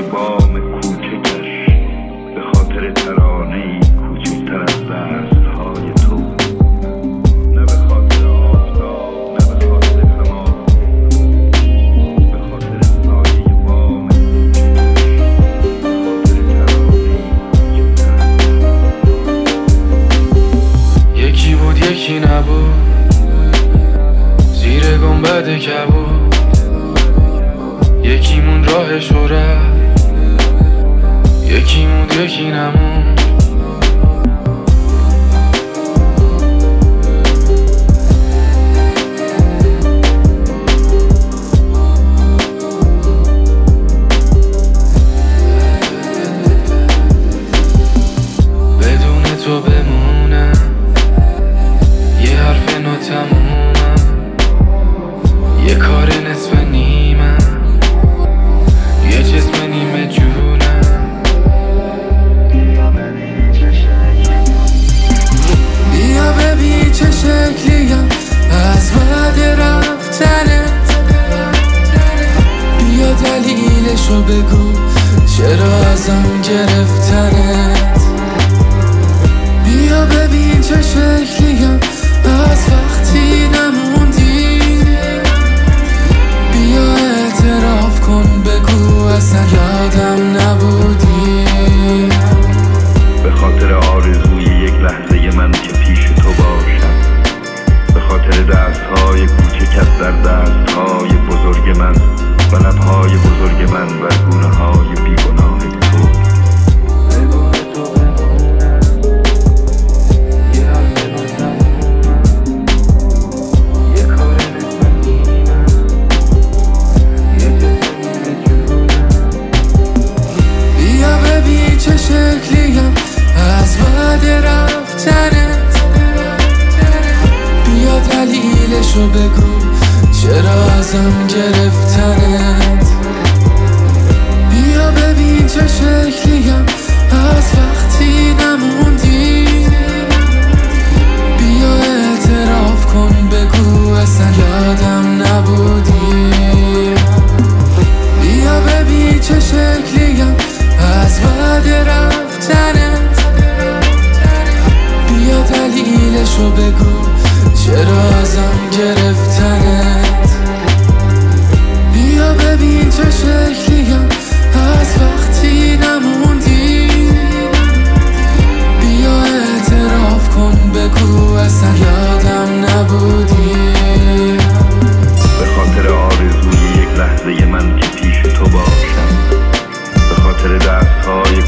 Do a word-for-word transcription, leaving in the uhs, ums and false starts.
بام کوچکش، به خاطر ترانه‌ای کوچکتر از دست‌های تو. نه به خاطر آفتاب، نه به خاطر حماسه، به خاطر سایه بام کوچکش، به خاطر ترانه‌ای کوچکتر. یکی بود یکی نبود، زیر گنبد کبود، یکی مون راهش رو رفت، یکی موند یکی نمون. بدون تو بمونم، یه حرف نو تمومم، یه کار نصف نیمم، یه جسم نیمه جونم. بیا ببین چه شکلیم از بعد رفتنت، بیا دلیلشو بگو چرا ازم گرفتنت. بیا ببین چه شکلیم از وقتی نموندی، بیا اعتراف کن بگو اصلا یادم نبودی. به خاطر آرزوی یک لحظه من که پیش تو باشم، به خاطر دستهای کوچک از در دستهای بزرگ من و لبهای بزرگ من و گونه های بیگناه تو. چه شکلیم از بعد رفتنت، بیا دلیلشو بگو چرا ازم گرفتنت. بیا ببین چه شکلیم از وقتی نموندی، بیا اعتراف کن بگو اصلا یادم نبودی. بیا ببین چه شکلیم از بعد رفتنت، بیا دلیلشو بگو چرا ازم گرفتنت. بیا ببین چه شکلیم از وقتی نموندی، بیا اعتراف کن بگو اصلا یادم نبودی. به خاطر آرزوی یک لحظه من که پیش تو باشم، به خاطر دستهای